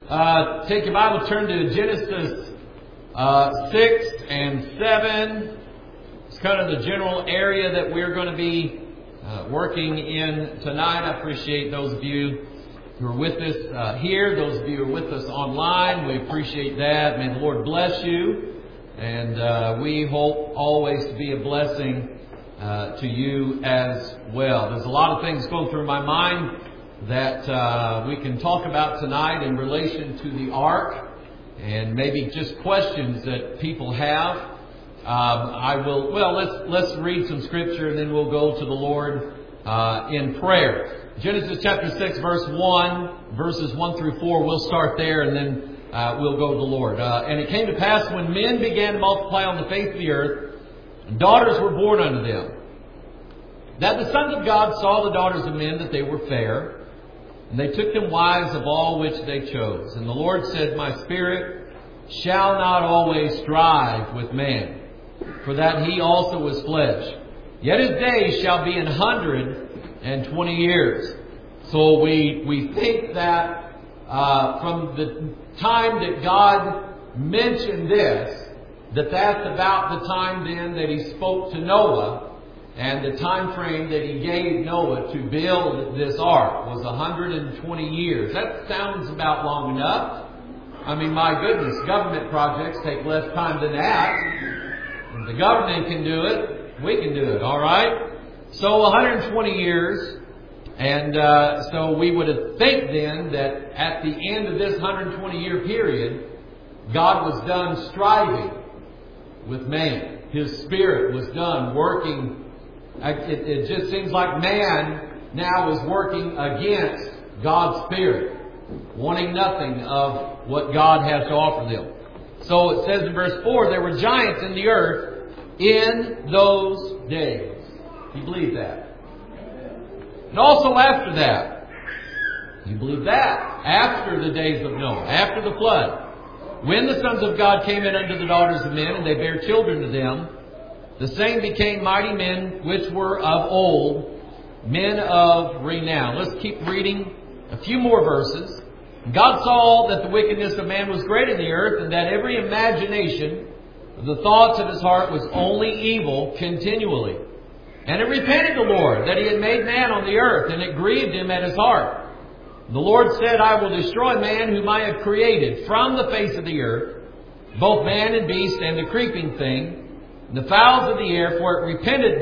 Take your Bible, turn to Genesis 6 and 7. It's kind of the general area that we're going to be working in tonight. I appreciate those of you who are with us here, those of you who are with us online. We appreciate that. May the Lord bless you. And we hope always to be a blessing to you as well. There's a lot of things going through my mind that we can talk about tonight in relation to the ark, and maybe just questions that people have. Let's read some scripture and then we'll go to the Lord in prayer. Genesis chapter 6 verses 1 through 4. We'll start there and then we'll go to the Lord. And it came to pass when men began to multiply on the face of the earth, daughters were born unto them, that the sons of God saw the daughters of men that they were fair, and they took them wives of all which they chose. And the Lord said, My spirit shall not always strive with man, for that he also is flesh. Yet his days shall be 120 years. So we think that from the time that God mentioned this, that's about the time then that he spoke to Noah, and the time frame that he gave Noah to build this ark was 120 years. That sounds about long enough. I mean, my goodness, government projects take less time than that. If the government can do it, we can do it, all right? So 120 years. And so we would think then that at the end of this 120-year period, God was done striving with man. His Spirit was done working. It just seems like man now is working against God's Spirit, wanting nothing of what God has to offer them. So it says in verse 4, there were giants in the earth in those days. Do you believe that? And also after that. You believe that? After the days of Noah, after the flood, when the sons of God came in unto the daughters of men, and they bare children to them, the same became mighty men which were of old, men of renown. Let's keep reading a few more verses. God saw that the wickedness of man was great in the earth, and that every imagination of the thoughts of his heart was only evil continually. And it repented the Lord that he had made man on the earth, and it grieved him at his heart. The Lord said, I will destroy man whom I have created from the face of the earth, both man and beast and the creeping thing, the fowls of the air, for it repenteth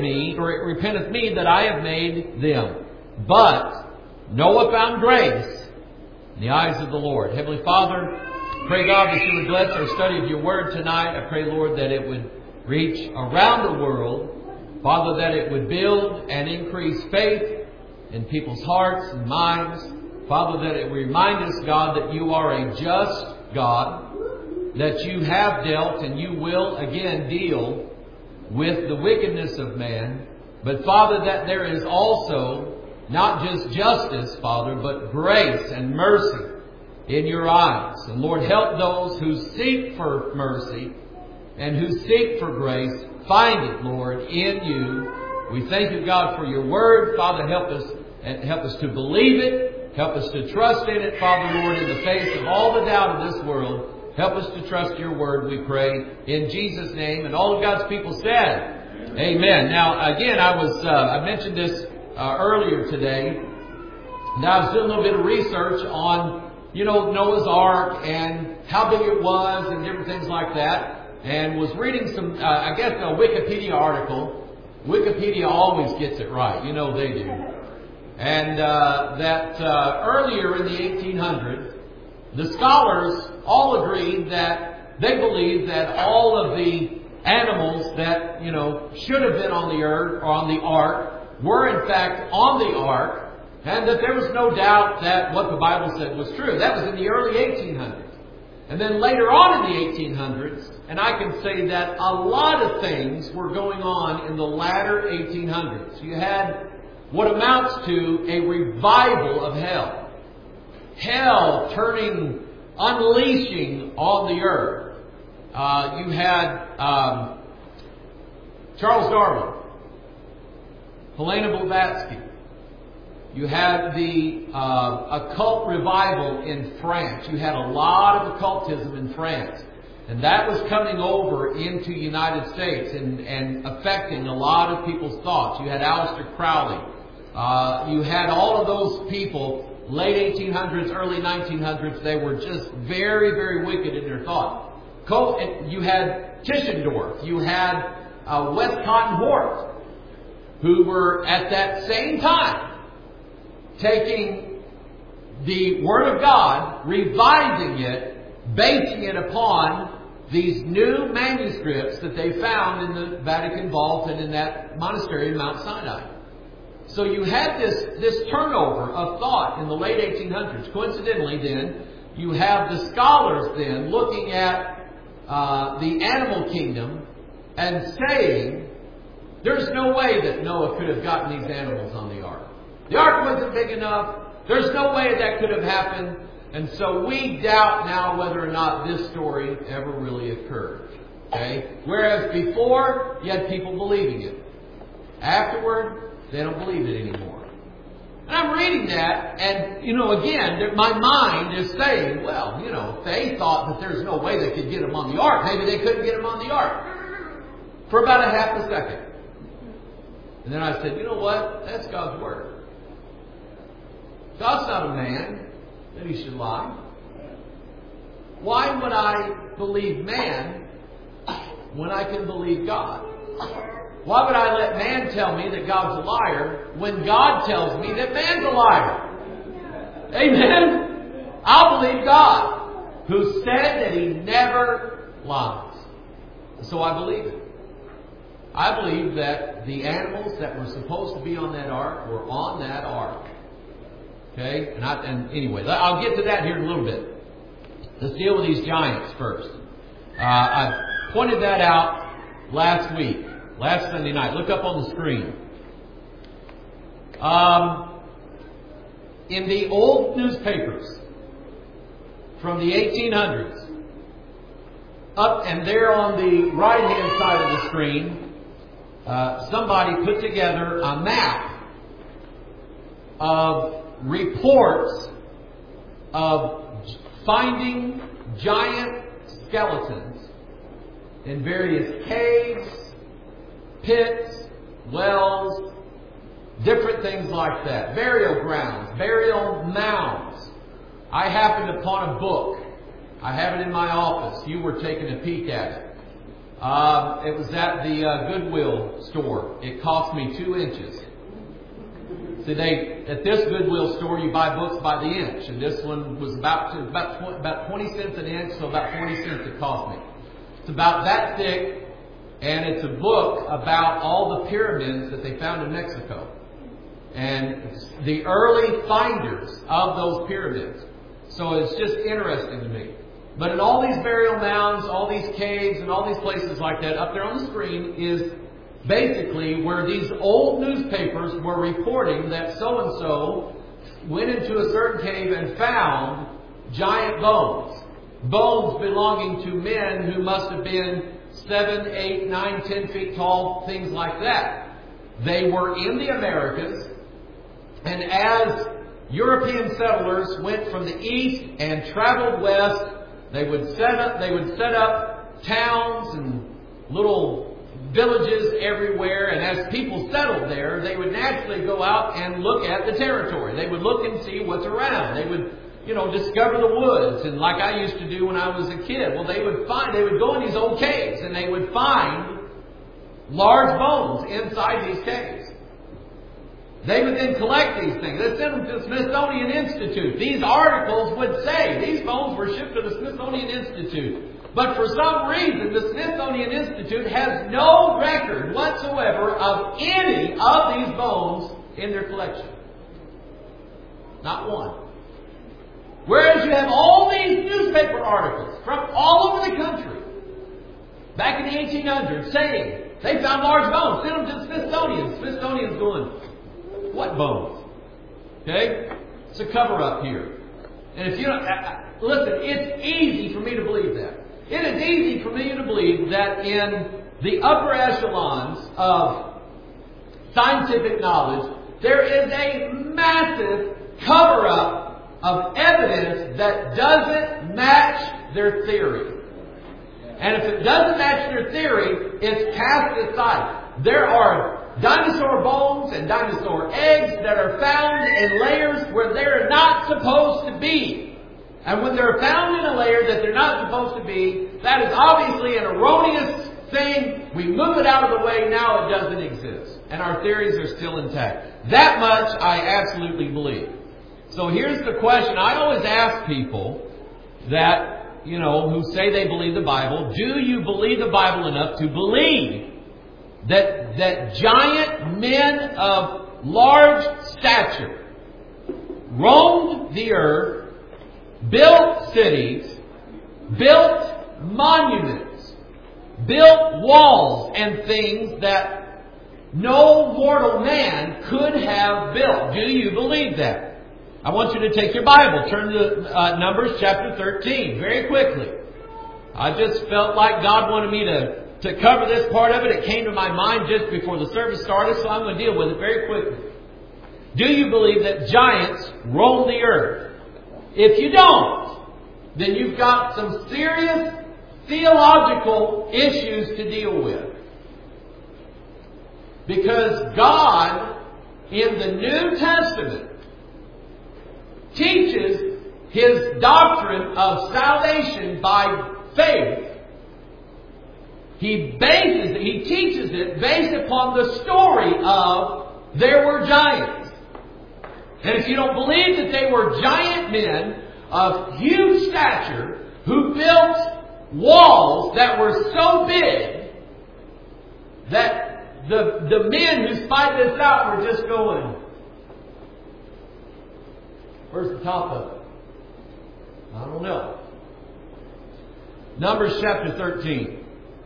me that I have made them. But Noah found grace in the eyes of the Lord. Heavenly Father, pray God that you would bless our study of your word tonight. I pray, Lord, that it would reach around the world. Father, that it would build and increase faith in people's hearts and minds. Father, that it would remind us, God, that you are a just God, that you have dealt and you will again deal with the wickedness of man. But Father, that there is also not just justice, Father, but grace and mercy in your eyes. And Lord, help those who seek for mercy and who seek for grace. Find it, Lord, in you. We thank you, God, for your word. Father, help us to believe it. Help us to trust in it, Father, Lord, in the face of all the doubt of this world. Help us to trust your word, we pray, in Jesus' name. And all of God's people said, Amen. Now, again, I mentioned this earlier today. Now, I was doing a little bit of research on, Noah's Ark and how big it was and different things like that. And was reading some, a Wikipedia article. Wikipedia always gets it right. You know they do. And that earlier in the 1800s, the scholars all agreed that they believed that all of the animals that, should have been on the earth or on the ark were in fact on the ark, and that there was no doubt that what the Bible said was true. That was in the early 1800s. And then later on in the 1800s, and I can say that a lot of things were going on in the latter 1800s. You had what amounts to a revival of hell. Hell unleashing on the earth. You had Charles Darwin, Helena Blavatsky, You had the occult revival in France. You had a lot of occultism in France. And that was coming over into the United States and affecting a lot of people's thoughts. You had Aleister Crowley. You had all of those people, late 1800s, early 1900s. They were just very, very wicked in their thought. You had Tischendorf. You had Westcott and Hort, who were at that same time taking the Word of God, revising it, basing it upon these new manuscripts that they found in the Vatican vault and in that monastery in Mount Sinai. So you had this turnover of thought in the late 1800s. Coincidentally, then, you have the scholars then looking at the animal kingdom and saying, there's no way that Noah could have gotten these animals on the ark. The ark wasn't big enough. There's no way that could have happened. And so we doubt now whether or not this story ever really occurred. Okay? Whereas before, you had people believing it. Afterward, they don't believe it anymore. And I'm reading that, and, again, my mind is saying, well, if they thought that there's no way they could get them on the ark, maybe they couldn't get them on the ark. For about a half a second. And then I said, you know what? That's God's Word. God's not a man that He should lie. Why would I believe man when I can believe God? Why would I let man tell me that God's a liar when God tells me that man's a liar? Amen? I'll believe God, who said that He never lies. So I believe it. I believe that the animals that were supposed to be on that ark were on that ark. Okay? And anyway, I'll get to that here in a little bit. Let's deal with these giants first. I pointed that out last week, last Sunday night. Look up on the screen. In the old newspapers from the 1800s, up and there on the right-hand side of the screen, somebody put together a map of reports of finding giant skeletons in various caves, pits, wells, different things like that. Burial grounds, burial mounds. I happened upon a book. I have it in my office. You were taking a peek at it. It was at the Goodwill store. It cost me 2 inches. See, at this Goodwill store, you buy books by the inch, and this one was about 20 cents an inch, so about 40 cents it cost me. It's about that thick, and it's a book about all the pyramids that they found in Mexico, and the early finders of those pyramids. So it's just interesting to me. But in all these burial mounds, all these caves, and all these places like that, up there on the screen is basically where these old newspapers were reporting that so-and-so went into a certain cave and found giant bones. Bones belonging to men who must have been 7, 8, 9, 10 feet tall, things like that. They were in the Americas, and as European settlers went from the east and traveled west, they would set up towns and little villages everywhere, and as people settled there, they would naturally go out and look at the territory. They would look and see what's around. They would, discover the woods, and like I used to do when I was a kid. Well, they would go in these old caves, and they would find large bones inside these caves. They would then collect these things. They sent them to the Smithsonian Institute. These articles would say these bones were shipped to the Smithsonian Institute. But for some reason, the Smithsonian Institute has no record whatsoever of any of these bones in their collection. Not one. Whereas you have all these newspaper articles from all over the country, back in the 1800s, saying they found large bones. Send them to the Smithsonian. Smithsonian's going, what bones? Okay? It's a cover-up here. And if you don't... Listen, it's easy for me to believe that. It is easy for me to believe that in the upper echelons of scientific knowledge, there is a massive cover-up of evidence that doesn't match their theory. And if it doesn't match their theory, it's cast aside. There are dinosaur bones and dinosaur eggs that are found in layers where they're not supposed to be. And when they're found in a layer that they're not supposed to be, that is obviously an erroneous thing. We move it out of the way, now it doesn't exist. And our theories are still intact. That much I absolutely believe. So here's the question I always ask people that, who say they believe the Bible. Do you believe the Bible enough to believe that giant men of large stature roamed the earth, built cities, built monuments, built walls and things that no mortal man could have built? Do you believe that? I want you to take your Bible, turn to Numbers chapter 13, very quickly. I just felt like God wanted me to cover this part of it. It came to my mind just before the service started, so I'm going to deal with it very quickly. Do you believe that giants roam the earth? If you don't, then you've got some serious theological issues to deal with. Because God, in the New Testament, teaches His doctrine of salvation by faith. He teaches it based upon the story of there were giants. And if you don't believe that they were giant men of huge stature who built walls that were so big that the men who spied this out were just going, where's the top of it? I don't know. Numbers chapter 13.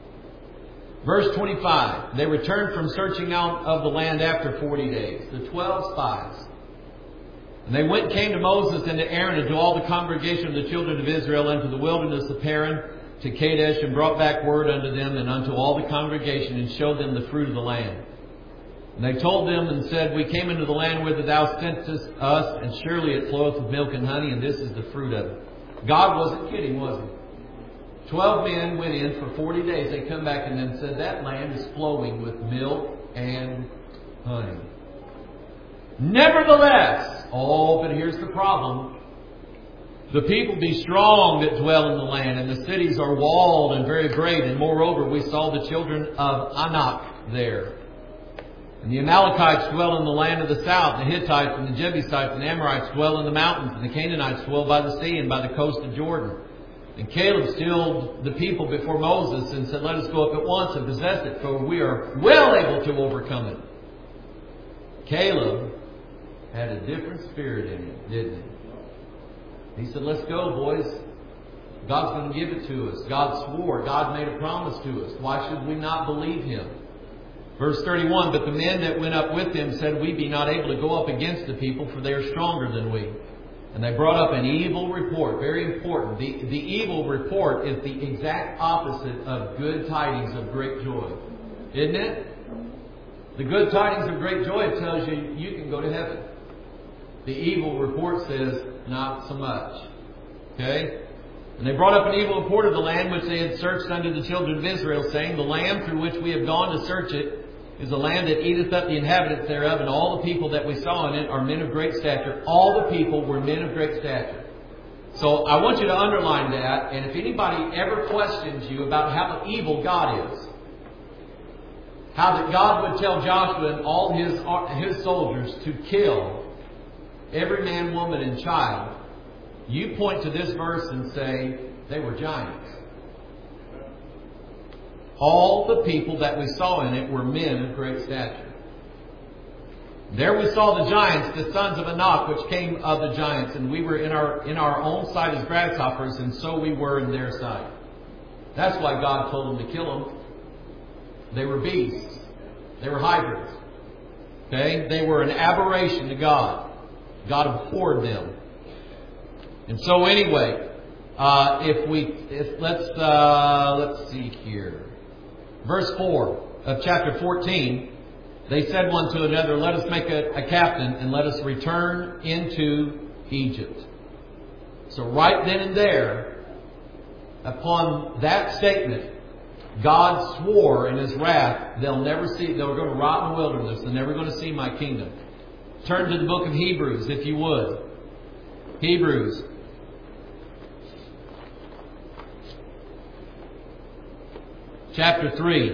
Verse 25. They returned from searching out of the land after 40 days. The 12 spies. And they went and came to Moses and to Aaron and to all the congregation of the children of Israel into the wilderness of Paran to Kadesh, and brought back word unto them and unto all the congregation, and showed them the fruit of the land. And they told them and said, We came into the land whither thou sentest us, and surely it floweth with milk and honey, and this is the fruit of it. God wasn't kidding, was He? 12 men went in for 40 days. They come back and then said, that land is flowing with milk and honey. Nevertheless, but here's the problem. The people be strong that dwell in the land, and the cities are walled and very great. And moreover, we saw the children of Anak there. And the Amalekites dwell in the land of the south. The Hittites and the Jebusites and the Amorites dwell in the mountains. And the Canaanites dwell by the sea and by the coast of Jordan. And Caleb stilled the people before Moses and said, Let us go up at once and possess it, for we are well able to overcome it. Caleb had a different spirit in him, didn't he? He said, let's go, boys. God's going to give it to us. God swore. God made a promise to us. Why should we not believe Him? Verse 31, But the men that went up with him said, We be not able to go up against the people, for they are stronger than we. And they brought up an evil report. Very important. The evil report is the exact opposite of good tidings of great joy. Isn't it? The good tidings of great joy tells you you can go to heaven. The evil report says, not so much. Okay? And they brought up an evil report of the land which they had searched unto the children of Israel, saying, The land through which we have gone to search it is a land that eateth up the inhabitants thereof, and all the people that we saw in it are men of great stature. All the people were men of great stature. So I want you to underline that, and if anybody ever questions you about how evil God is, how that God would tell Joshua and all his soldiers to kill every man, woman, and child, you point to this verse and say, they were giants. All the people that we saw in it were men of great stature. There we saw the giants, the sons of Anak, which came of the giants, and we were in our own sight as grasshoppers, and so we were in their sight. That's why God told them to kill them. They were beasts. They were hybrids. Okay? They were an aberration to God. God abhorred them. And so anyway, let's see here. Verse 4 of chapter 14. They said one to another, let us make a captain and let us return into Egypt. So right then and there, upon that statement, God swore in His wrath, they're going to rot in the wilderness. They're never going to see my kingdom. Turn to the book of Hebrews, if you would. Hebrews. Chapter 3.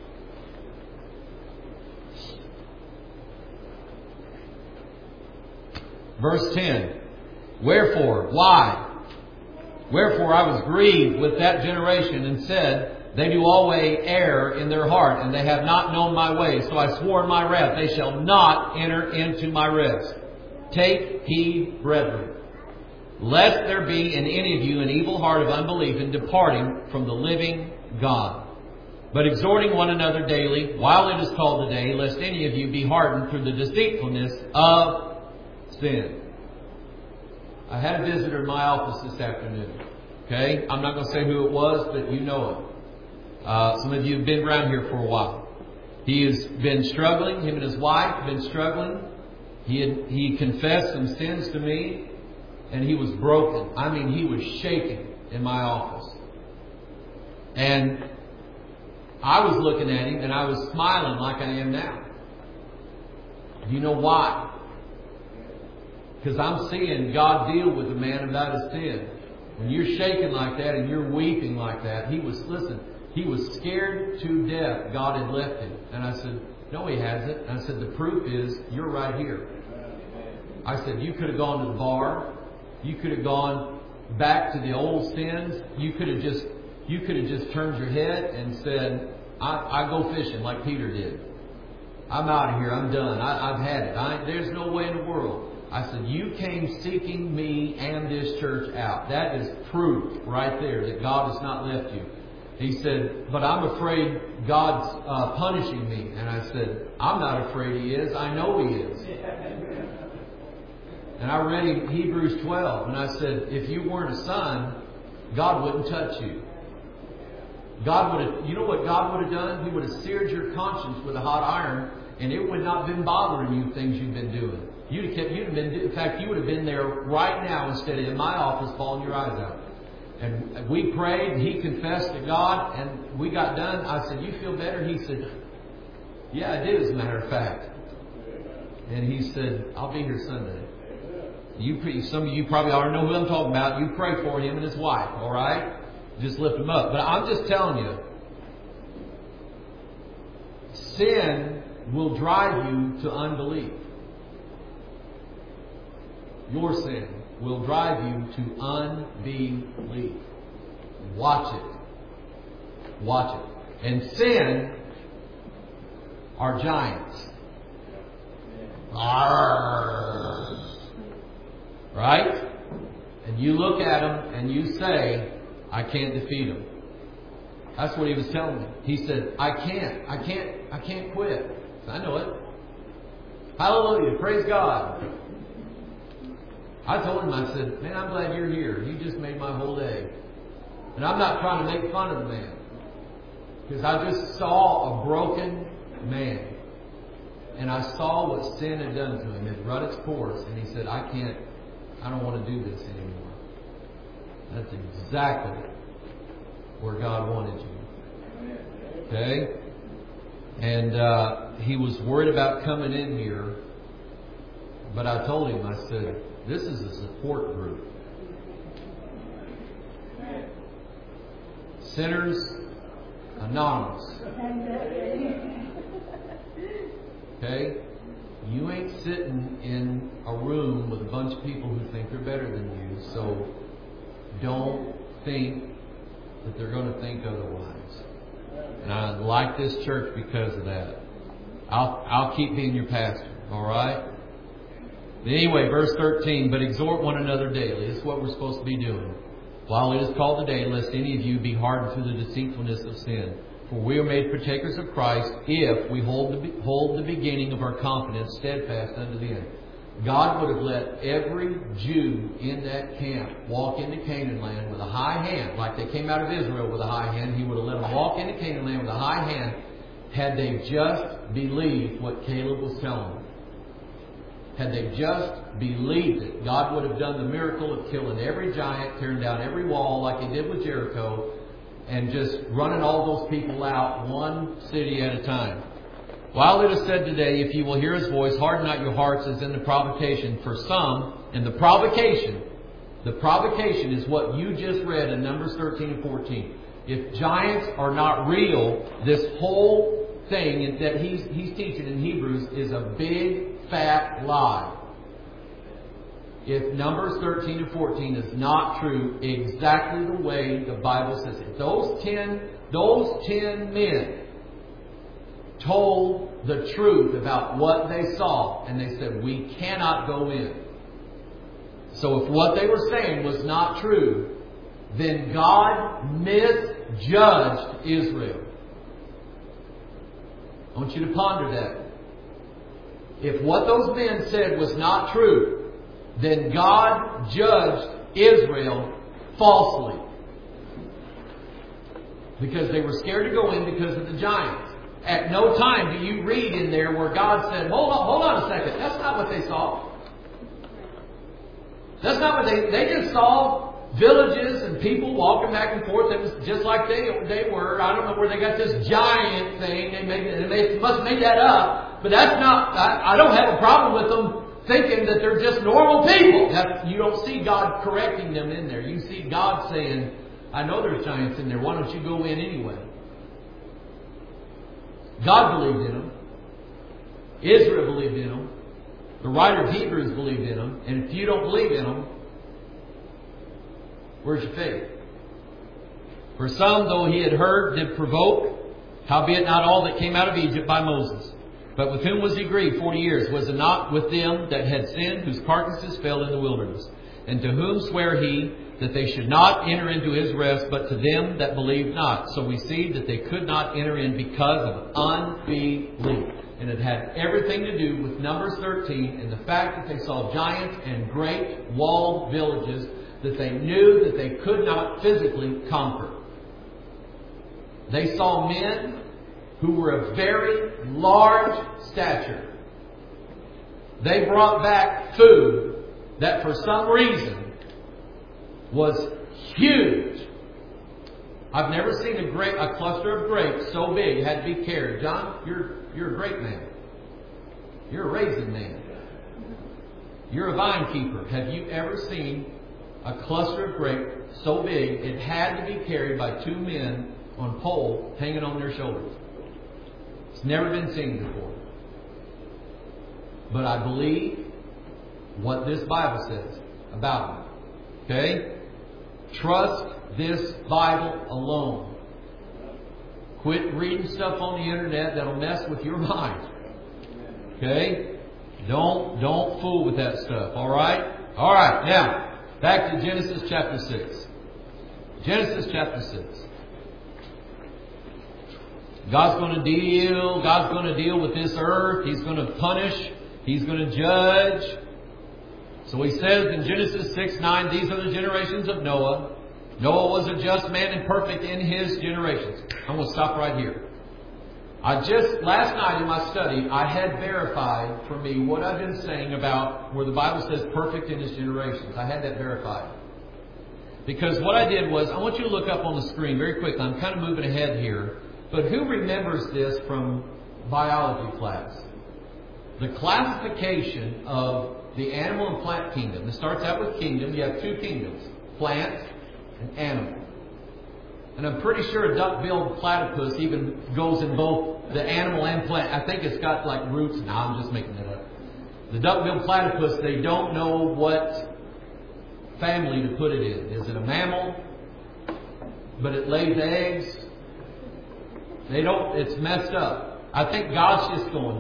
Verse 10. Wherefore, why? Wherefore I was grieved with that generation and said, they do always err in their heart, and they have not known my ways. So I swore in my wrath, they shall not enter into my rest. Take heed, brethren, lest there be in any of you an evil heart of unbelief in departing from the living God. But exhorting one another daily, while it is called today, lest any of you be hardened through the deceitfulness of sin. I had a visitor in my office this afternoon. Okay? I'm not going to say who it was, but you know him. Some of you have been around here for a while. He has been struggling. Him and his wife have been struggling. He confessed some sins to me, and he was broken. I mean, he was shaking in my office. And I was looking at him, and I was smiling like I am now. Do you know why? Because I'm seeing God deal with a man about his sin. When you're shaking like that and you're weeping like that, he was scared to death God had left him. And I said, no, He hasn't. And I said, the proof is you're right here. I said, you could have gone to the bar. You could have gone back to the old sins. You could have just turned your head and said, I go fishing like Peter did. I'm out of here. I'm done. I've had it. There's no way in the world. I said, you came seeking me and this church out. That is proof right there that God has not left you. He said, but I'm afraid God's punishing me. And I said, I'm not afraid He is. I know He is. And I read Hebrews 12. And I said, if you weren't a son, God wouldn't touch you. You know what God would have done? He would have seared your conscience with a hot iron, and it would not have been bothering you things you've been doing. You would have been there right now instead of in my office bawling your eyes out. And we prayed, and he confessed to God, and we got done. I said, you feel better? He said, yeah, I did, as a matter of fact. And he said, I'll be here Sunday. Some of you probably already know who I'm talking about. You pray for him and his wife, all right? Just lift them up. But I'm just telling you, sin will drive you to unbelief. Your sin will drive you to unbelief. Watch it. Watch it. And sin are giants. Arrgh. Right? And you look at them and you say, I can't defeat them. That's what he was telling me. He said, I can't quit. I know it. Hallelujah. Praise God. I told him, I said, man, I'm glad you're here. You just made my whole day. And I'm not trying to make fun of the man. Because I just saw a broken man. And I saw what sin had done to him. It had run its course. And he said, I don't want to do this anymore. That's exactly where God wanted you. Okay? And he was worried about coming in here. But I told him, I said, this is a support group. Sinners Anonymous. Okay? You ain't sitting in a room with a bunch of people who think they're better than you, so don't think that they're going to think otherwise. And I like this church because of that. I'll keep being your pastor, all right? Anyway, verse 13, but exhort one another daily. This is what we're supposed to be doing. While it is called today, lest any of you be hardened through the deceitfulness of sin. For we are made partakers of Christ if we hold the beginning of our confidence steadfast unto the end. God would have let every Jew in that camp walk into Canaan land with a high hand, like they came out of Israel with a high hand. He would have let them walk into Canaan land with a high hand, had they just believed what Caleb was telling them. Had they just believed it, God would have done the miracle of killing every giant, tearing down every wall like He did with Jericho, and just running all those people out one city at a time. While it is said today, if you will hear His voice, harden not your hearts as in the provocation for some. And the provocation is what you just read in Numbers 13 and 14. If giants are not real, this whole thing that he's teaching in Hebrews is a big, fat lie. If Numbers 13 and 14 is not true exactly the way the Bible says it. Those 10 men told the truth about what they saw, and they said, we cannot go in. So if what they were saying was not true, then God misjudged Israel. I want you to ponder that. If what those men said was not true, then God judged Israel falsely. Because they were scared to go in because of the giants. At no time do you read in there where God said, hold on a second, that's not what they saw. That's not what they just saw villages and people walking back and forth. It was just like they were. I don't know where they got this giant thing. They must have made that up. But that's not, I don't have a problem with them thinking that they're just normal people. You don't see God correcting them in there. You see God saying, I know there's giants in there. Why don't you go in anyway? God believed in them. Israel believed in them. The writer of Hebrews believed in them. And if you don't believe in them, where's your faith? For some, though he had heard, did provoke, howbeit not all that came out of Egypt by Moses. But with whom was he grieved 40 years? Was it not with them that had sinned, whose carcasses fell in the wilderness? And to whom sware he that they should not enter into his rest, but to them that believed not? So we see that they could not enter in because of unbelief. And it had everything to do with Numbers 13 and the fact that they saw giants and great walled villages that they knew that they could not physically conquer. They saw men who were of very large stature. They brought back food that for some reason was huge. I've never seen a cluster of grapes so big it had to be carried. John, you're a grape man. You're a raisin man. You're a vine keeper. Have you ever seen a cluster of grapes so big it had to be carried by two men on poles hanging on their shoulders? It's never been seen before. But I believe what this Bible says about them. Okay? Trust this Bible alone. Quit reading stuff on the internet that'll mess with your mind. Okay? Don't fool with that stuff. Alright? Alright, now, back to Genesis chapter 6. Genesis chapter 6. God's going to deal with this earth. He's going to punish. He's going to judge. So he says in Genesis 6:9, these are the generations of Noah. Noah was a just man and perfect in his generations. I'm going to stop right here. Last night in my study, I had verified for me what I've been saying about where the Bible says perfect in his generations. I had that verified. Because what I did was, I want you to look up on the screen very quickly. I'm kind of moving ahead here. But who remembers this from biology class? The classification of the animal and plant kingdom. It starts out with kingdom. You have two kingdoms, plant and animal. And I'm pretty sure a duck-billed platypus even goes in both the animal and plant. I think it's got like roots. No, I'm just making that up. The duck-billed platypus, they don't know what family to put it in. Is it a mammal? But it lays eggs. It's messed up. I think God's just going.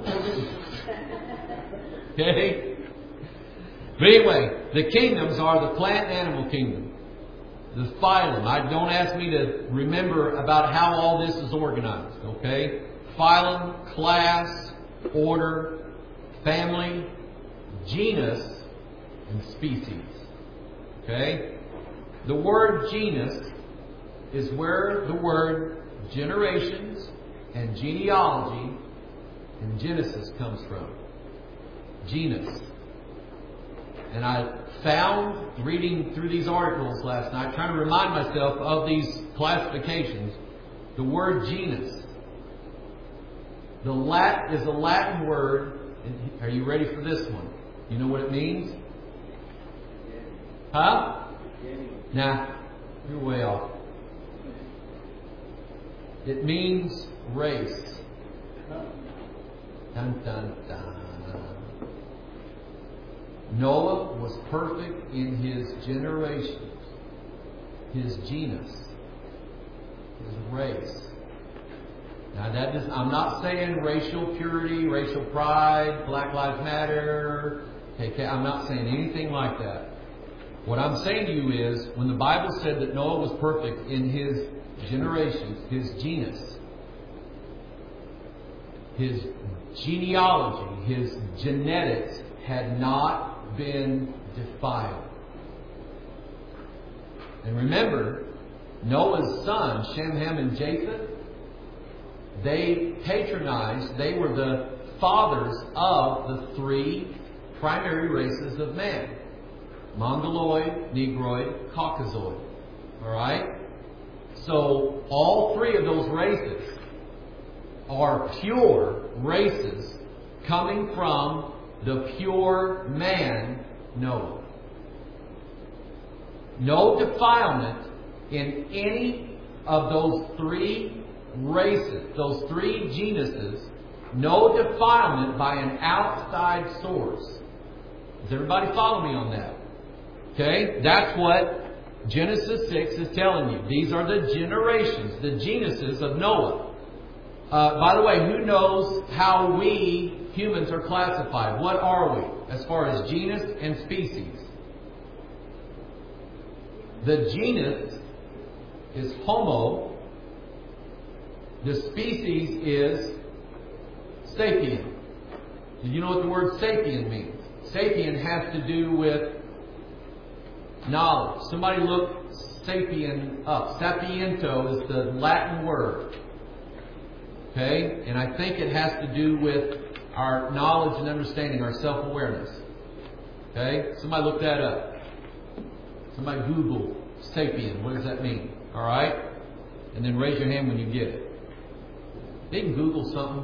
Okay? But anyway, the kingdoms are the plant and animal kingdom. The phylum. Don't ask me to remember about how all this is organized. Okay? Phylum, class, order, family, genus, and species. Okay? The word genus is where the word generations and genealogy in Genesis comes from. Genus. And I found, reading through these articles last night, trying to remind myself of these classifications, the word genus. Is a Latin word. Are you ready for this one? You know what it means? Huh? Nah, you're way off. It means race. Dun, dun, dun. Noah was perfect in his generations, his genus, his race. Now I'm not saying racial purity, racial pride, Black Lives Matter. Okay, I'm not saying anything like that. What I'm saying to you is, when the Bible said that Noah was perfect in his generations, his genus, his genealogy, his genetics had not been defiled. And remember, Noah's sons, Shem, Ham, and Japheth, they were the fathers of the three primary races of man. Mongoloid, Negroid, Caucasoid. Alright? So, all three of those races are pure races coming from the pure man, Noah. No defilement in any of those three races, those three genuses, no defilement by an outside source. Does everybody follow me on that? Okay? That's what Genesis 6 is telling you. These are the generations, the genuses of Noah. By the way, who knows how we humans are classified? What are we as far as genus and species? The genus is Homo. The species is sapien. Do you know what the word sapien means? Sapien has to do with knowledge. Somebody look sapien up. Sapiento is the Latin word. Okay? And I think it has to do with our knowledge and understanding, our self-awareness. Okay? Somebody look that up. Somebody Google sapien. What does that mean? Alright? And then raise your hand when you get it. They can Google something.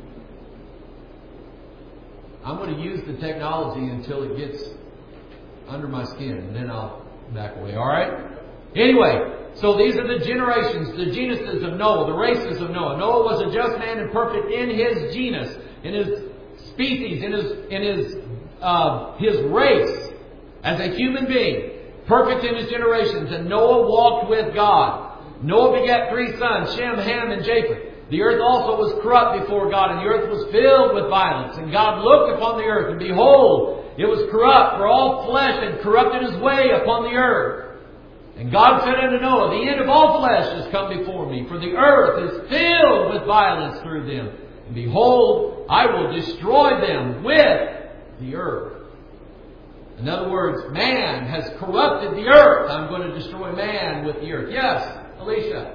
I'm going to use the technology until it gets under my skin, and then I'll back away. Alright? Anyway, so these are the generations, the genuses of Noah, the races of Noah. Noah was a just man and perfect in his genus, in his species, in his race, as a human being. Perfect in his generations. And Noah walked with God. Noah begat 3 sons, Shem, Ham, and Japheth. The earth also was corrupt before God, and the earth was filled with violence. And God looked upon the earth, and behold, it was corrupt, for all flesh had corrupted his way upon the earth. And God said unto Noah, the end of all flesh is come before me, for the earth is filled with violence through them. And behold, I will destroy them with the earth. In other words, man has corrupted the earth. I'm going to destroy man with the earth. Yes, Alicia.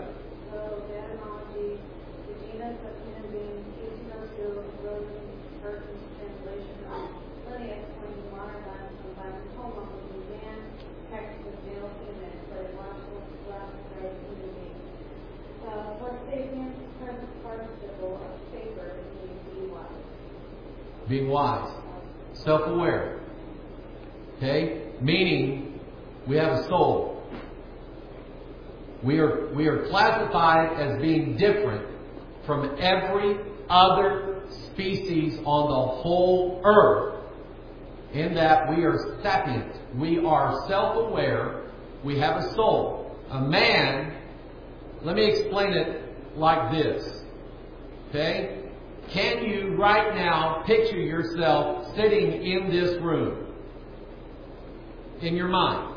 Being wise. Self-aware. Okay? Meaning, we have a soul. We are classified as being different from every other species on the whole earth, in that we are sapient. We are self-aware. We have a soul. A man, let me explain it like this. Okay? Can you right now picture yourself sitting in this room? In your mind.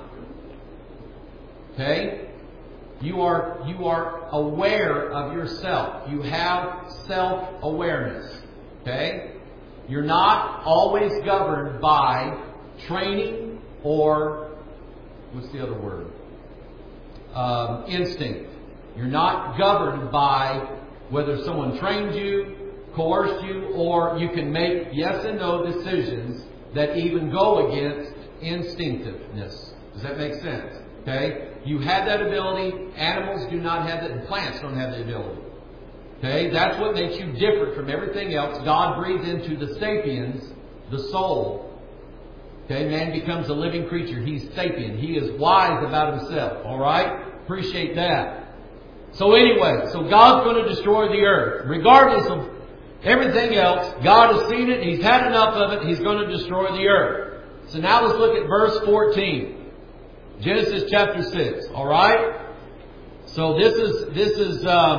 Okay? You are aware of yourself. You have self-awareness. Okay? You're not always governed by training or, what's the other word? Instinct. You're not governed by Whether someone trained you, coerced you, or you can make yes and no decisions that even go against instinctiveness. Does that make sense? Okay? You have that ability. Animals do not have that, and plants don't have the ability. Okay? That's what makes you different from everything else. God breathes into the sapiens, the soul. Okay? Man becomes a living creature. He's sapient. He is wise about himself. Alright? Appreciate that. So anyway, so God's going to destroy the earth. Regardless of everything else, God has seen it. He's had enough of it. He's going to destroy the earth. So now let's look at verse 14. Genesis chapter 6. Alright? So this is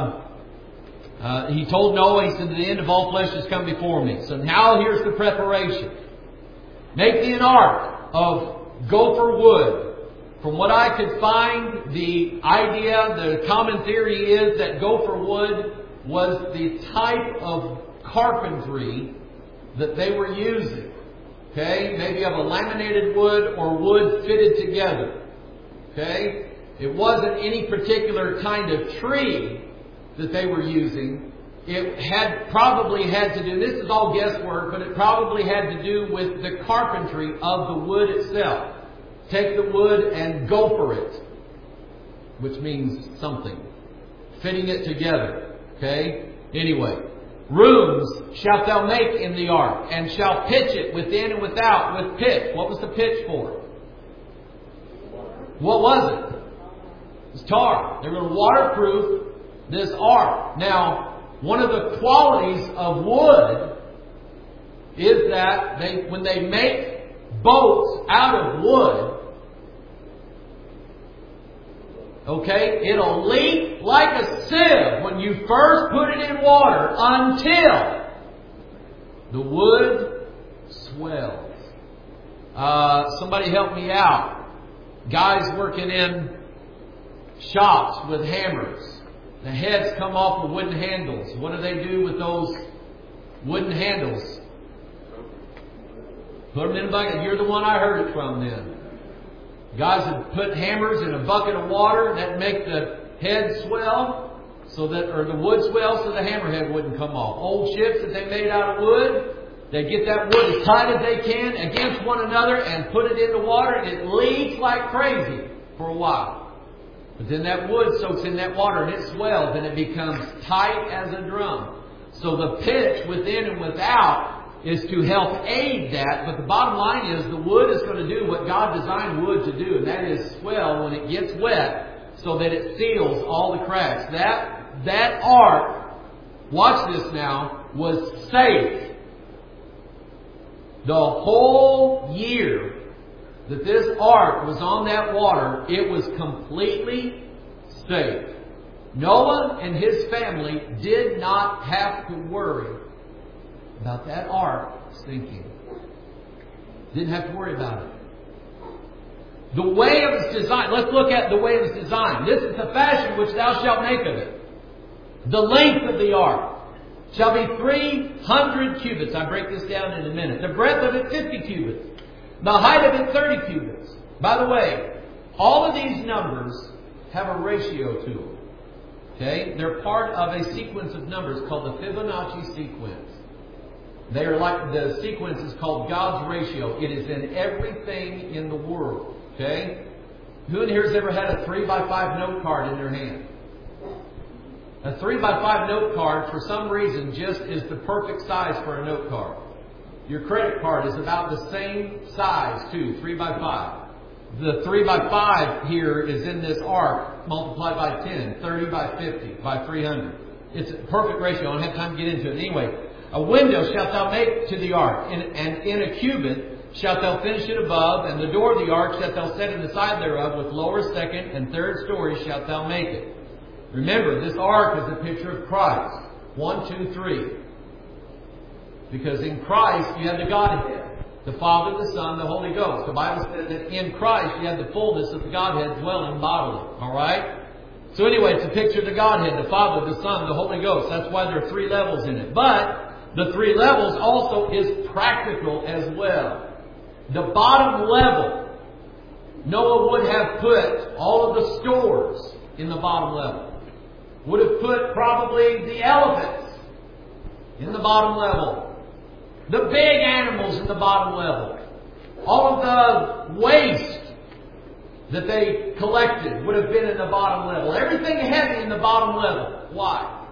he told Noah, he said, the end of all flesh has come before me. So now here's the preparation. Make thee an ark of gopher wood. From what I could find, the idea, the common theory is that gopher wood was the type of carpentry that they were using. Okay? Maybe of a laminated wood or wood fitted together. Okay? It wasn't any particular kind of tree that they were using. It probably had to do, this is all guesswork, but it probably had to do with the carpentry of the wood itself. Take the wood and gopher it, which means something. Fitting it together. Okay? Anyway. Rooms shalt thou make in the ark, and shalt pitch it within and without with pitch. What was the pitch for? What was it? It was tar. They were going to waterproof this ark. Now, one of the qualities of wood is that when they make boats out of wood, okay, it'll leak like a sieve when you first put it in water until the wood swells. Somebody help me out. Guys working in shops with hammers. The heads come off of wooden handles. What do they do with those wooden handles? Put them in a bucket. You're the one I heard it from then. Guys would put hammers in a bucket of water that make the head swell, or the wood swell so the hammerhead wouldn't come off. Old ships that they made out of wood, they get that wood as tight as they can against one another and put it in the water, and it leaks like crazy for a while. But then that wood soaks in that water and it swells and it becomes tight as a drum. So the pitch within and without is to help aid that. But the bottom line is the wood is going to do what God designed wood to do. And that is swell when it gets wet so that it seals all the cracks. That ark, watch this now, was safe. The whole year that this ark was on that water, it was completely safe. Noah and his family did not have to worry about that ark sinking. Didn't have to worry about it. The way it was designed, let's look at the way it was designed. This is the fashion which thou shalt make of it. The length of the ark shall be 300 cubits. I break this down in a minute. The breadth of it 50 cubits. The height of it 30 cubits. By the way, all of these numbers have a ratio to them. Okay? They're part of a sequence of numbers called the Fibonacci sequence. They are like, the sequence is called God's ratio. It is in everything in the world. Okay? Who in here has ever had a 3x5 note card in their hand? A 3x5 note card, for some reason, just is the perfect size for a note card. Your credit card is about the same size, too, 3x5. The 3x5 here is in this ark, multiplied by 10, 30 by 50, by 300. It's a perfect ratio. I don't have time to get into it. Anyway, a window shalt thou make to the ark, and in a cubit shalt thou finish it above, and the door of the ark shalt thou set in the side thereof, with lower, second, and third stories shalt thou make it. Remember, this ark is a picture of Christ. 1, 2, 3. Because in Christ you have the Godhead. The Father, the Son, the Holy Ghost. The Bible says that in Christ you have the fullness of the Godhead dwelling bodily. Alright? So anyway, it's a picture of the Godhead. The Father, the Son, the Holy Ghost. That's why there are 3 levels in it. But the 3 levels also is practical as well. The bottom level, Noah would have put all of the stores in the bottom level. would have put probably the elephants in the bottom level. The big animals in the bottom level. All of the waste that they collected would have been in the bottom level. Everything heavy in the bottom level. Why?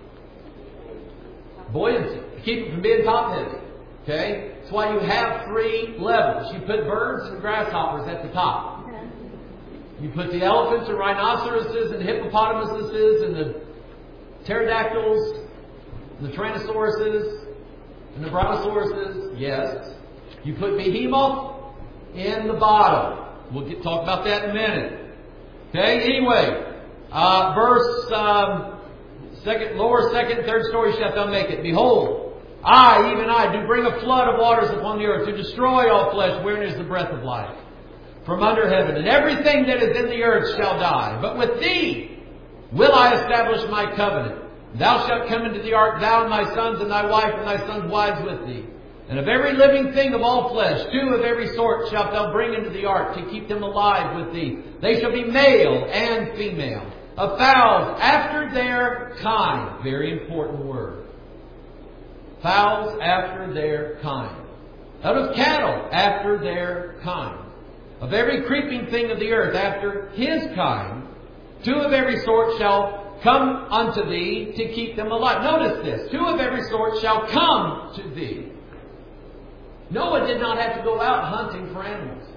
Buoyancy. To keep it from being top heavy. Okay? That's why you have 3 levels. You put birds and grasshoppers at the top. You put the elephants and rhinoceroses and hippopotamuses and the pterodactyls and the tyrannosauruses and the brontosauruses. Yes. You put behemoth in the bottom. We'll talk about that in a minute. Okay, anyway, verse lower second, third story shalt thou make it. Behold, I, even I, do bring a flood of waters upon the earth to destroy all flesh, wherein is the breath of life, from under heaven, and everything that is in the earth shall die. But with thee will I establish my covenant. Thou shalt come into the ark, thou and thy sons and thy wife and thy sons' wives with thee. And of every living thing of all flesh, 2 of every sort shalt thou bring into the ark to keep them alive with thee. They shall be male and female. Of fowls after their kind. Very important word. Fowls after their kind. Out of cattle after their kind. Of every creeping thing of the earth after his kind. 2 of every sort shall come unto thee to keep them alive. Notice this. 2 of every sort shall come to thee. Noah did not have to go out hunting for animals.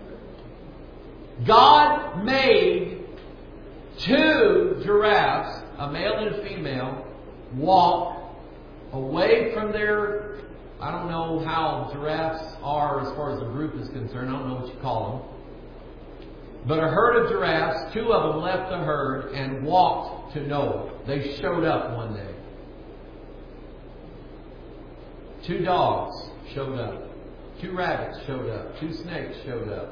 God made 2 giraffes, a male and a female, walk away from their... I don't know how giraffes are as far as the group is concerned. I don't know what you call them. But a herd of giraffes, 2 of them left the herd and walked to Noah. They showed up one day. 2 dogs showed up. 2 rabbits showed up. 2 snakes showed up.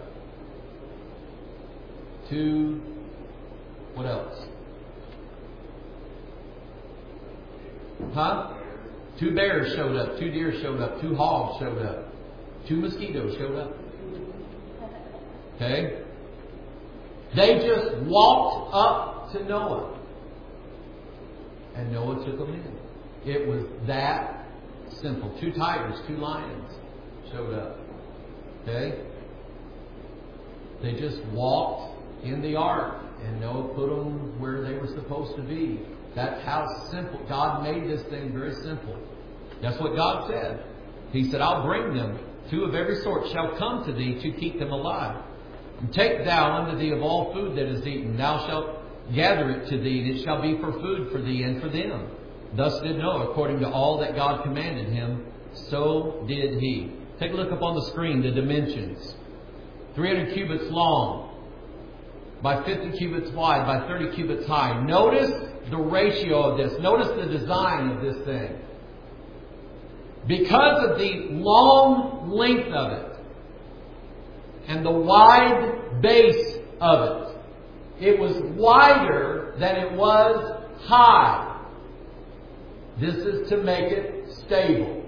2... what else? 2 bears showed up. 2 deer showed up. 2 hogs showed up. 2 mosquitoes showed up. Okay? They just walked up to Noah. And Noah took them in. It was that simple. 2 tigers, 2 lions showed up. Okay? They just walked in the ark. And Noah put them where they were supposed to be. That's how simple. God made this thing very simple. That's what God said. He said, I'll bring them. 2 of every sort shall come to thee to keep them alive. And take thou unto thee of all food that is eaten. Thou shalt gather it to thee, and it shall be for food for thee and for them. Thus did Noah, according to all that God commanded him, so did he. Take a look up on the screen, the dimensions. 300 cubits long, by 50 cubits wide, by 30 cubits high. Notice the ratio of this. Notice the design of this thing. Because of the long length of it and the wide base of it, it was wider than it was high. This is to make it stable.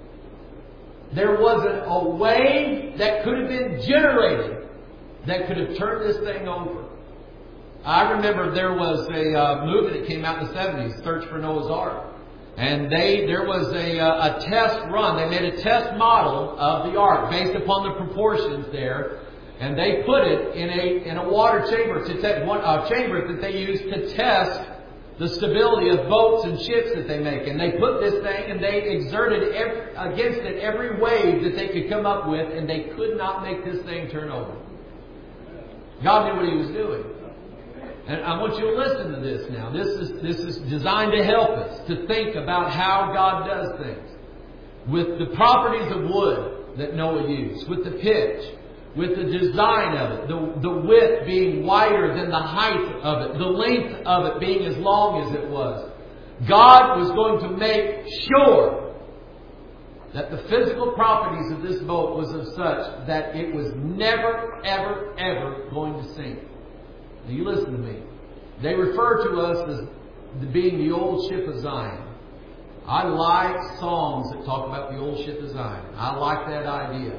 There wasn't a wave that could have been generated that could have turned this thing over. I remember there was a movie that came out in the 70s, Search for Noah's Ark. And there was a test run. They made a test model of the ark based upon the proportions there. And they put it in a water chamber, a chamber that they use to test the stability of boats and ships that they make. And they put this thing and they exerted against it every wave that they could come up with, and they could not make this thing turn over. God knew what He was doing. And I want you to listen to this now. This is designed to help us to think about how God does things. With the properties of wood that Noah used, with the pitch, with the design of it, the width being wider than the height of it, the length of it being as long as it was. God was going to make sure that the physical properties of this boat was of such that it was never, ever, ever going to sink. Now you listen to me. They refer to us as being the old ship of Zion. I like songs that talk about the old ship of Zion. I like that idea.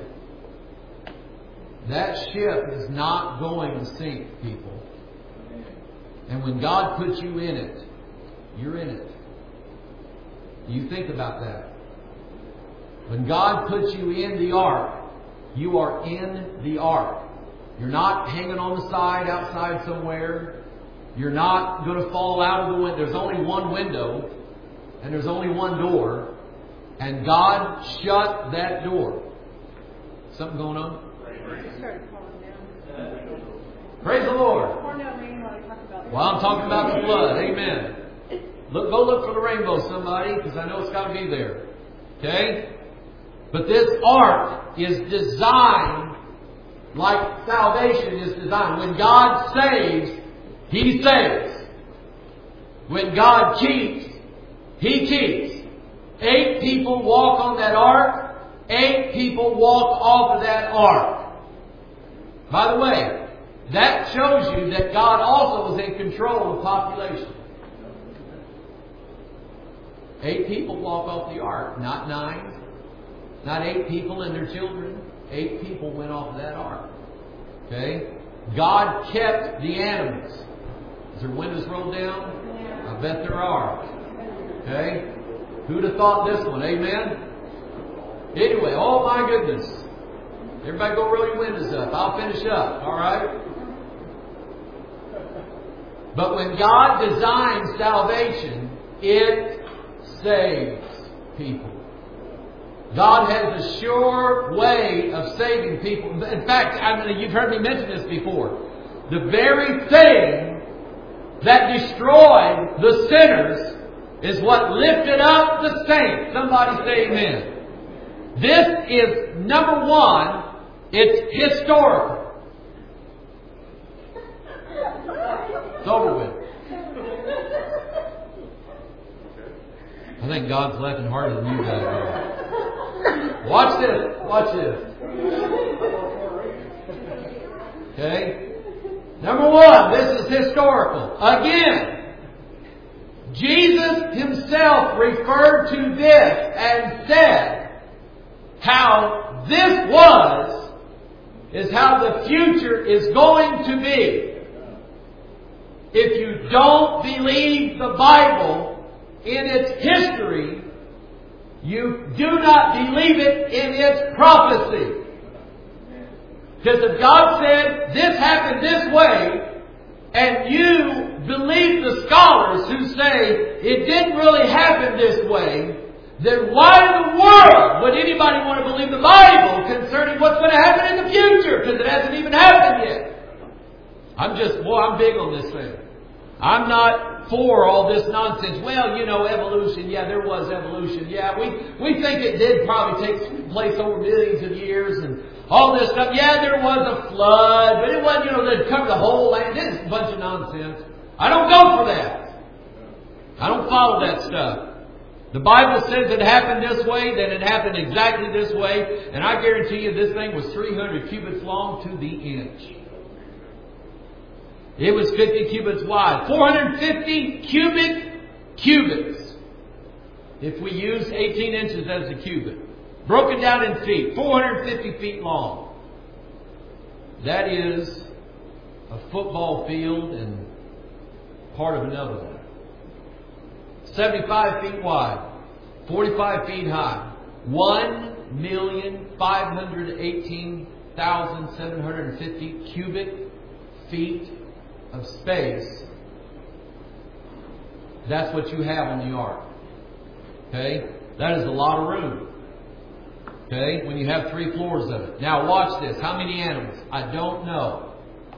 That ship is not going to sink, people. And when God puts you in it, you're in it. You think about that. When God puts you in the ark, you are in the ark. You're not hanging on the side outside somewhere. You're not going to fall out of the window. There's only one window and there's only one door. And God shut that door. Something going on? Praise the Lord. Well, I'm talking about the flood. Amen. Go look for the rainbow, somebody, because I know it's got to be there. Okay? But this ark is designed like salvation is designed. When God saves, He saves. When God keeps, He keeps. 8 people walk on that ark. 8 people walk off of that ark. By the way, that shows you that God also was in control of the population. 8 people walk off the ark, not 9. Not 8 people and their children. 8 people went off of that ark. Okay? God kept the animals. Is there windows rolled down? I bet there are. Okay? Who'd have thought this one? Amen? Anyway, oh my goodness. Everybody go roll your windows up. I'll finish up. Alright? But when God designs salvation, it saves people. God has a sure way of saving people. In fact, you've heard me mention this before. The very thing that destroyed the sinners is what lifted up the saints. Somebody say amen. This is number one. It's historical. It's over with. I think God's laughing harder than you guys are. Watch this. Watch this. Okay? Number one, this is historical. Again, Jesus Himself referred to this and said how this is how the future is going to be. If you don't believe the Bible in its history, you do not believe it in its prophecy. Because if God said this happened this way, and you believe the scholars who say it didn't really happen this way, then why in the world would anybody want to believe the Bible concerning what's going to happen in the future? Because it hasn't even happened yet. I'm big on this thing. I'm not for all this nonsense. Well, evolution. Yeah, there was evolution. Yeah, we think it did probably take place over millions of years and all this stuff. Yeah, there was a flood, but it wasn't, they'd cover the whole land. This is a bunch of nonsense. I don't go for that. I don't follow that stuff. The Bible says it happened this way, then it happened exactly this way, and I guarantee you this thing was 300 cubits long to the inch. It was 50 cubits wide. 450 cubic cubits. If we use 18 inches as a cubit. Broken down in feet. 450 feet long. That is a football field and part of another one. 75 feet wide. 45 feet high. 1,518,750 cubic feet of space. That's what you have on the ark. Okay? That is a lot of room. Okay? When you have 3 floors of it. Now watch this. How many animals? I don't know.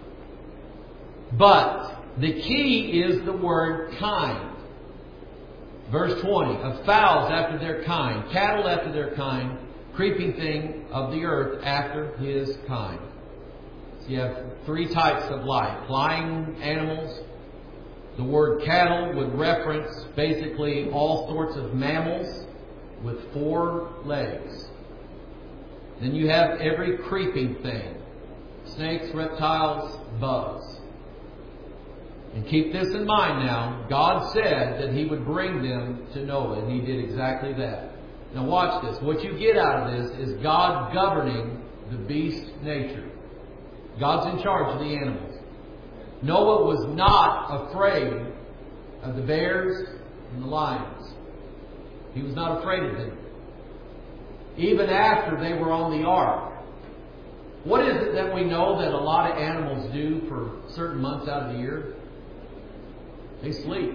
But the key is the word kind. Verse 20. Of fowls after their kind, cattle after their kind, creeping thing of the earth after his kind. So you have 3 types of life. Flying animals. The word cattle would reference basically all sorts of mammals with 4 legs. Then you have every creeping thing. Snakes, reptiles, bugs. And keep this in mind now. God said that He would bring them to Noah, and He did exactly that. Now watch this. What you get out of this is God governing the beast nature. God's in charge of the animals. Noah was not afraid of the bears, and the lions. He was not afraid of them. Even after they were on the ark. What is it that we know that a lot of animals do for certain months out of the year? They sleep.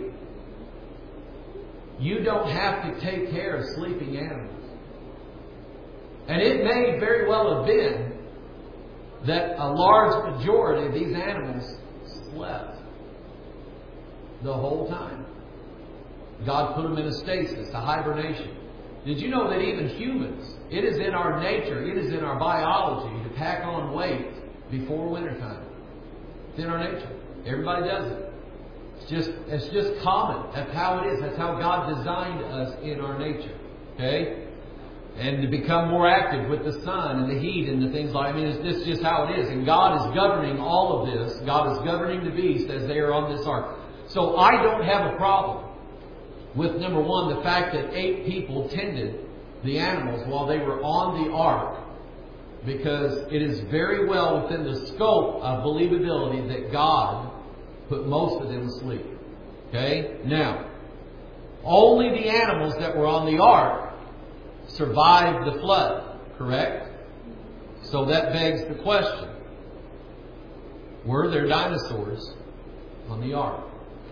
You don't have to take care of sleeping animals. And it may very well have been that a large majority of these animals slept the whole time. God put them in a stasis, a hibernation. Did you know that even humans, it is in our nature, it is in our biology to pack on weight before wintertime? It's in our nature. Everybody does it. It's just common. That's how it is. That's how God designed us in our nature. Okay? And to become more active with the sun and the heat and the things like that. I mean, it's just how it is. And God is governing all of this. God is governing the beast as they are on this ark. So I don't have a problem with, number one, the fact that 8 people tended the animals while they were on the ark. Because it is very well within the scope of believability that God put most of them asleep. Okay? Now, only the animals that were on the ark survived the flood. Correct? So that begs the question. Were there dinosaurs on the ark?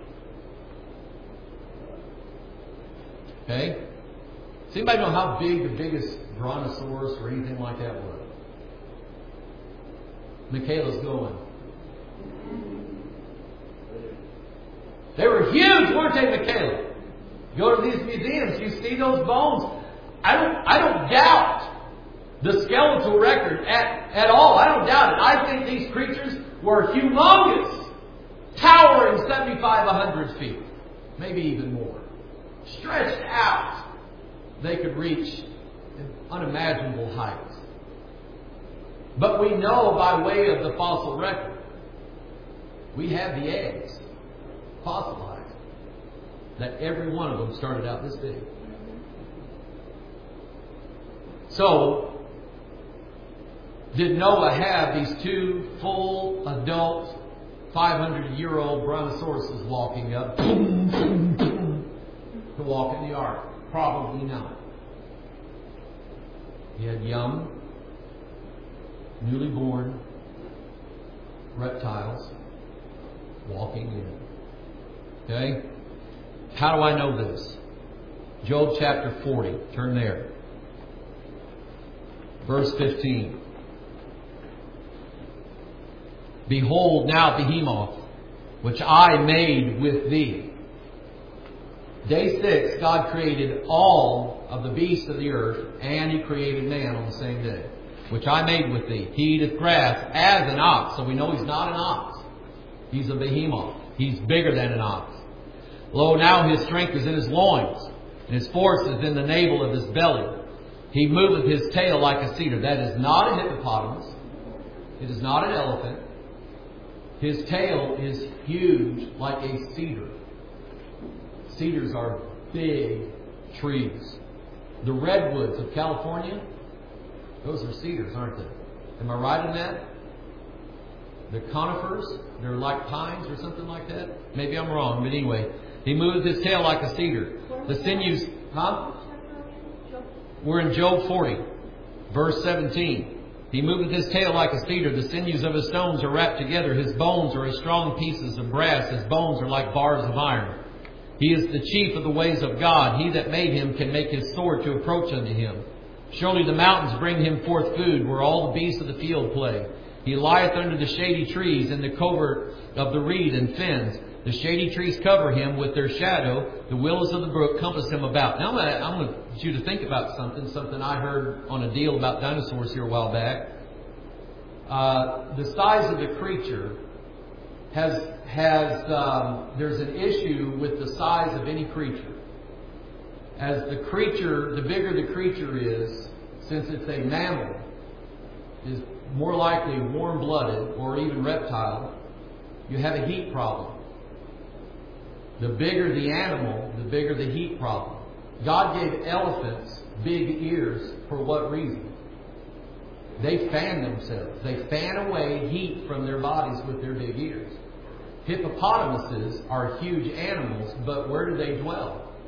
Okay? Does anybody know how big the biggest brontosaurus or anything like that was? Michaela's going. They were huge, weren't they, Michaela? Go to these museums, you see those bones. I don't doubt the skeletal record at all. I don't doubt it. I think these creatures were humongous, towering 75, 100 feet, maybe even more. Stretched out, they could reach unimaginable heights. But we know by way of the fossil record, we have the eggs fossilized, that every one of them started out this big. So, did Noah have these 2 full adult 500-year-old brontosauruses walking up to walk in the ark? Probably not. He had young, newly born reptiles walking in. Okay? How do I know this? Job chapter 40. Turn there. Verse 15. Behold now Behemoth, which I made with thee. Day 6, God created all of the beasts of the earth, and He created man on the same day, which I made with thee. He eateth grass as an ox. So we know he's not an ox. He's a behemoth. He's bigger than an ox. Lo, now his strength is in his loins, and his force is in the navel of his belly. He moveth his tail like a cedar. That is not a hippopotamus. It is not an elephant. His tail is huge like a cedar. Cedars are big trees. The redwoods of California, those are cedars, aren't they? Am I right in that? The conifers, they're like pines or something like that. Maybe I'm wrong, but anyway. He moveth his tail like a cedar. The sinews... Huh? We're in Job 40, verse 17. He moveth his tail like a cedar. The sinews of his stones are wrapped together. His bones are as strong pieces of brass. His bones are like bars of iron. He is the chief of the ways of God. He that made him can make his sword to approach unto him. Surely the mountains bring him forth food, where all the beasts of the field play. He lieth under the shady trees, in the covert of the reed and fens. The shady trees cover him with their shadow. The willows of the brook compass him about. Now I'm going to get you to think about something I heard on a deal about dinosaurs here a while back. The size of the creature there's an issue with the size of any creature. As the bigger the creature is, since it's a mammal, is more likely warm-blooded or even reptile, you have a heat problem. The bigger the animal, the bigger the heat problem. God gave elephants big ears for what reason? They fan themselves. They fan away heat from their bodies with their big ears. Hippopotamuses are huge animals, but where do they dwell?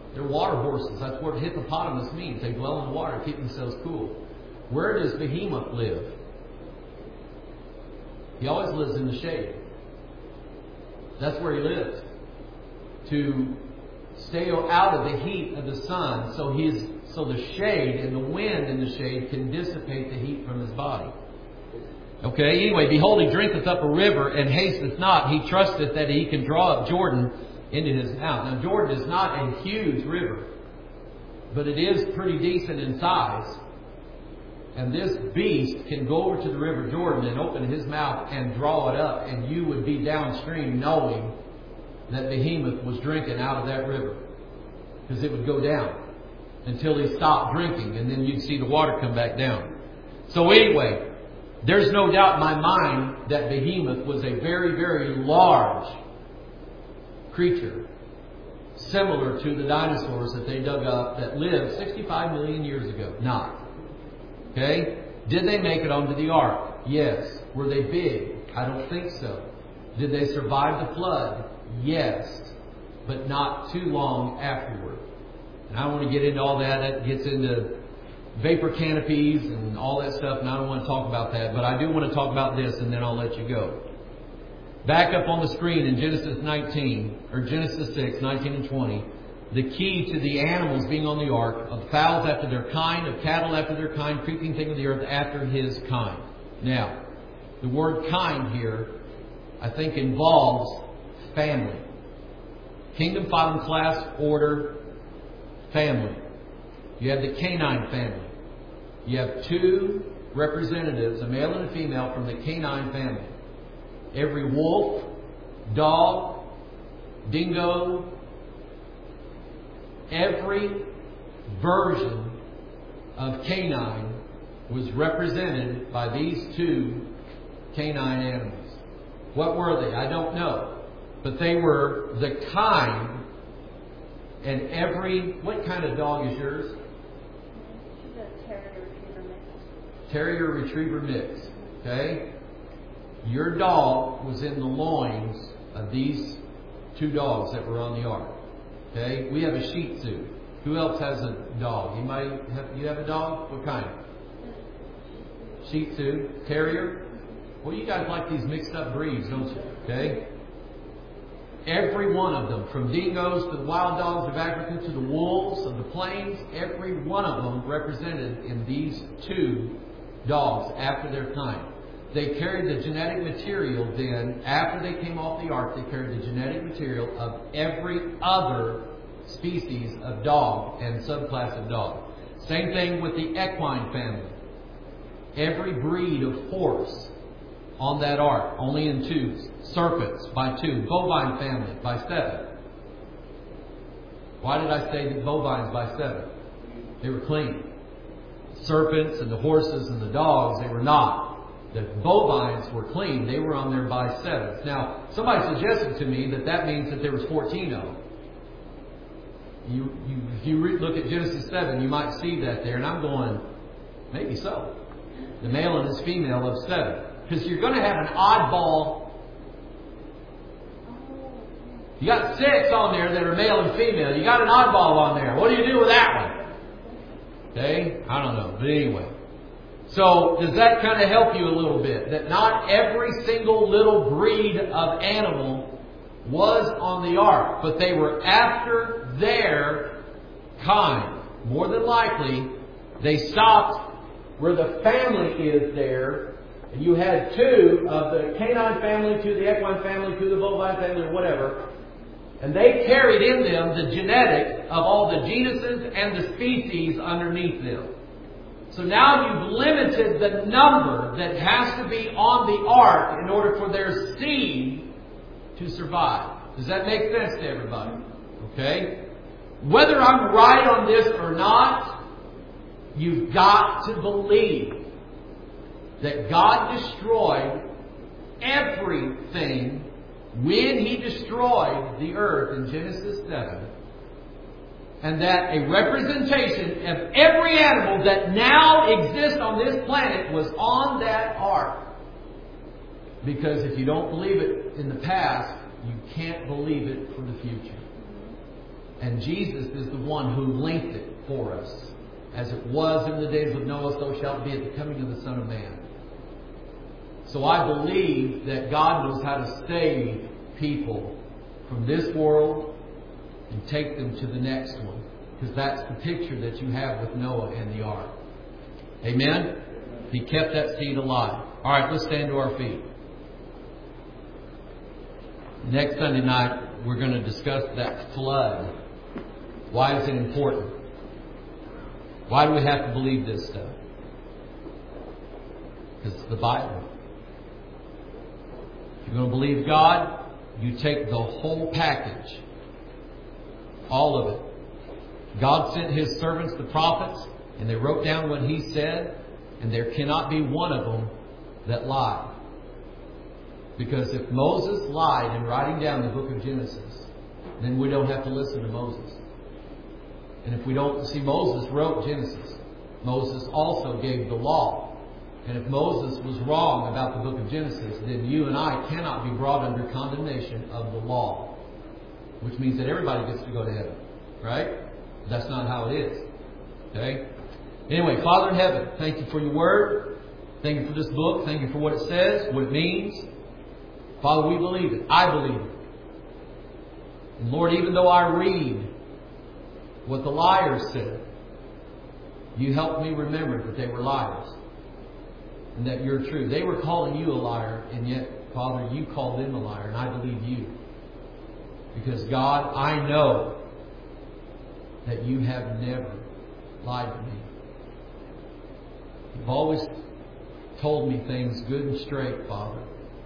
They're water horses. That's what hippopotamus means. They dwell in the water to keep themselves cool. Where does Behemoth live? He always lives in the shade. That's where he lives. To stay out of the heat of the sun, so the shade and the wind in the shade can dissipate the heat from his body. Okay, anyway, behold, he drinketh up a river and hasteth not. He trusteth that he can draw up Jordan into his mouth. Now, Jordan is not a huge river, but it is pretty decent in size. And this beast can go over to the river Jordan and open his mouth and draw it up, and you would be downstream knowing that Behemoth was drinking out of that river, because it would go down until he stopped drinking, and then you'd see the water come back down. So anyway, there's no doubt in my mind that Behemoth was a very, very large creature, similar to the dinosaurs that they dug up that lived 65 million years ago. Not. Okay? Did they make it onto the ark? Yes. Were they big? I don't think so. Did they survive the flood? Yes. But not too long afterward. And I don't want to get into all that. That gets into vapor canopies and all that stuff, and I don't want to talk about that. But I do want to talk about this, and then I'll let you go. Back up on the screen in Genesis 19, or Genesis 6, 19 and 20. The key to the animals being on the ark, of fowls after their kind, of cattle after their kind, creeping thing of the earth after his kind. Now, the word kind here, I think, involves family. Kingdom, phylum, class, order, family. You have the canine family. You have two representatives, a male and a female, from the canine family. Every wolf, dog, dingo, every version of canine was represented by these two canine animals. What were they? I don't know. But they were the kind, and every... What kind of dog is yours? She's a terrier-retriever mix. Terrier-retriever mix. Okay? Your dog was in the loins of these two dogs that were on the ark. Okay? We have a Shih Tzu. Who else has a dog? You have a dog? What kind? Shih Tzu. Terrier? Well, you guys like these mixed up breeds, don't you? Okay? Every one of them, from dingoes to the wild dogs of Africa to the wolves of the plains, every one of them represented in these two dogs after their kind. They carried the genetic material then, after they came off the ark, they carried the genetic material of every other species of dog and subclass of dog. Same thing with the equine family. Every breed of horse on that ark, only in twos. Serpents by 2. Bovine family by 7. Why did I say the bovines by 7? They were clean. Serpents and the horses and the dogs, they were not. The bovines were clean. They were on there by 7. Now, somebody suggested to me that means that there was 14 of them. If you look at Genesis 7, you might see that there. And I'm going, maybe so. The male and his female of 7. Because you're going to have an oddball. You got 6 on there that are male and female. You got an oddball on there. What do you do with that one? Okay? I don't know. But anyway. So, does that kind of help you a little bit? That not every single little breed of animal was on the ark, but they were after their kind. More than likely, they stopped where the family is there, and you had 2 of the canine family, 2 of the equine family, 2 of the bovine family, or whatever, and they carried in them the genetic of all the genuses and the species underneath them. So now you've limited the number that has to be on the ark in order for their seed to survive. Does that make sense to everybody? Okay? Whether I'm right on this or not, you've got to believe that God destroyed everything when He destroyed the earth in Genesis 7. And that a representation of every animal that now exists on this planet was on that ark. Because if you don't believe it in the past, you can't believe it for the future. And Jesus is the one who linked it for us. As it was in the days of Noah, so shall it be at the coming of the Son of Man. So I believe that God knows how to save people from this world and take them to the next one. Because that's the picture that you have with Noah and the ark. Amen? He kept that seed alive. All right, let's stand to our feet. Next Sunday night, we're going to discuss that flood. Why is it important? Why do we have to believe this stuff? Because it's the Bible. If you're going to believe God, you take the whole package. All of it. God sent His servants, the prophets, and they wrote down what He said, and there cannot be one of them that lied. Because if Moses lied in writing down the book of Genesis, then we don't have to listen to Moses. And if we don't see, Moses wrote Genesis. Moses also gave the law. And if Moses was wrong about the book of Genesis, then you and I cannot be brought under condemnation of the law. Which means that everybody gets to go to heaven. Right? That's not how it is. Okay? Anyway, Father in heaven, thank you for your word. Thank you for this book. Thank you for what it says, what it means. Father, we believe it. I believe it. And Lord, even though I read what the liars said, you helped me remember that they were liars. And that you're true. They were calling you a liar, and yet, Father, you called them a liar, and I believe you. Because, God, I know that you have never lied to me. You've always told me things good and straight, Father.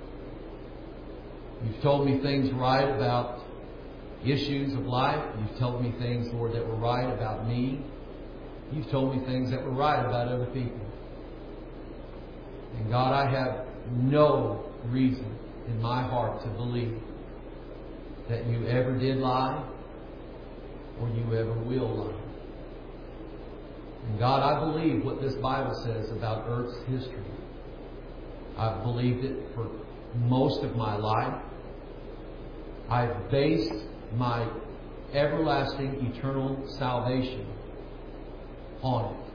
You've told me things right about issues of life. You've told me things, Lord, that were right about me. You've told me things that were right about other people. And God, I have no reason in my heart to believe that you ever did lie or you ever will lie. And God, I believe what this Bible says about Earth's history. I've believed it for most of my life. I've based my everlasting, eternal salvation on it.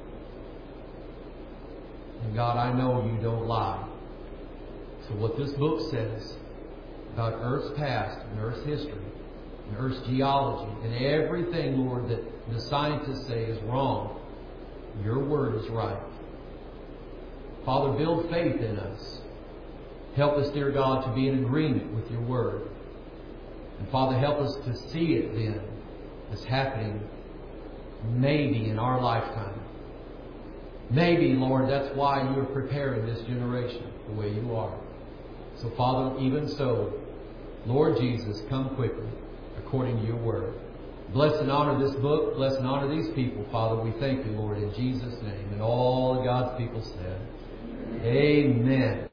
And God, I know you don't lie. So what this book says about Earth's past and Earth's history and Earth's geology and everything, Lord, that the scientists say is wrong, your word is right. Father, build faith in us. Help us, dear God, to be in agreement with your word. And Father, help us to see it then as happening maybe in our lifetime. Maybe, Lord, that's why you are preparing this generation the way you are. So, Father, even so, Lord Jesus, come quickly according to your word. Bless and honor this book. Bless and honor these people, Father. We thank you, Lord, in Jesus' name. And all of God's people said, Amen.